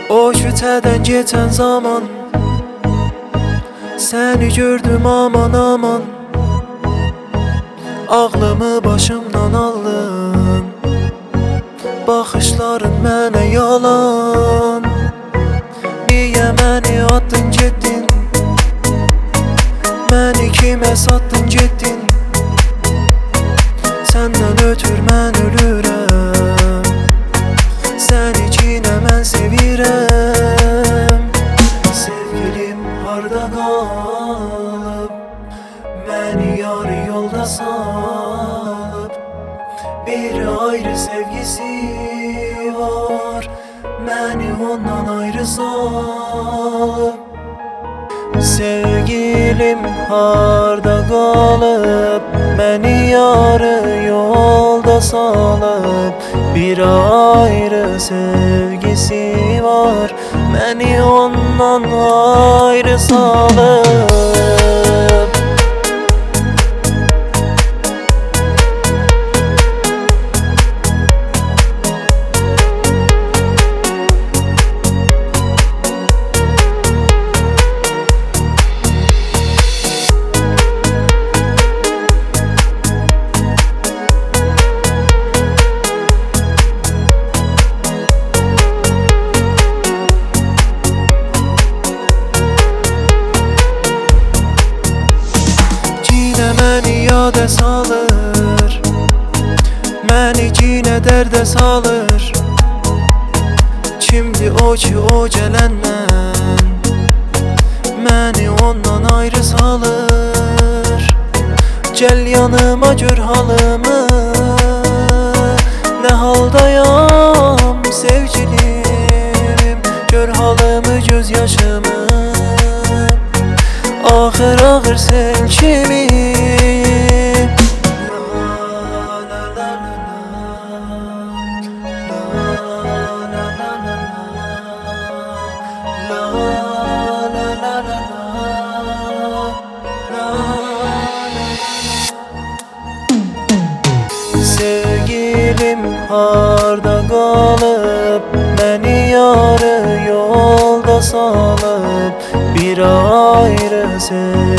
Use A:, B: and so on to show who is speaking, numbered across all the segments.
A: O kütədən geçən zaman səni gördüm aman aman. Ağlımı başımdan aldın, baxışların mənə yalan. Niyə məni atdın getdin, məni kimə satdın getdin. Səndən ötür mən ölürəm, sən içinə mən sevirəm. Sevgilim harda qalıb, məni yarı yolda salıb. Bir ayrı sevgisi var, məni ondan ayrı salıb. Sevgilim harda qalıb, məni yarı yolda salıb. Bir ayrı sevgisi var, məni ondan ayrı salıb. Məni yada salır, məni cinə dərdə salır. Kimdi o ki o gələndən məni ondan ayrı salır. Gəl yanıma gör halımı, nə haldayam sevgilim. Gör halımı göz yaşımı, ağır ağır sen kimi. Sevgilim harda qalıb, məni yarı yolda salıb. Bir ayrı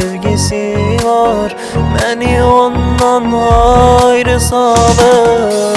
A: sevgisi var, məni ondan ayrı salıb.